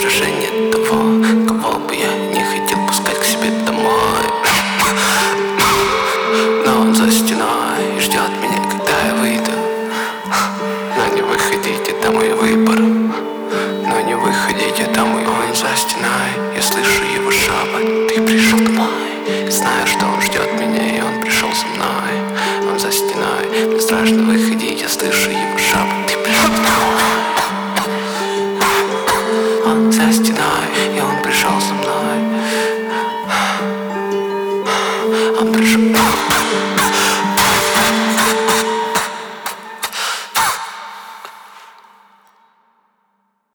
отражение того, кого бы я не хотел пускать к себе домой. Но он за стеной и ждет меня, когда я выйду. Но не выходить, это мой выбор. Но не выходить, это мой выбор. Он за стеной, я слышу его шепот. Ты пришел домой. Знаю, что он ждет меня, и он пришел за мной. Он за стеной, мне страшно выходить, я слышу его шепот. Ты пришел домой. Он за стеной, и он пришел за мной. Он пришел.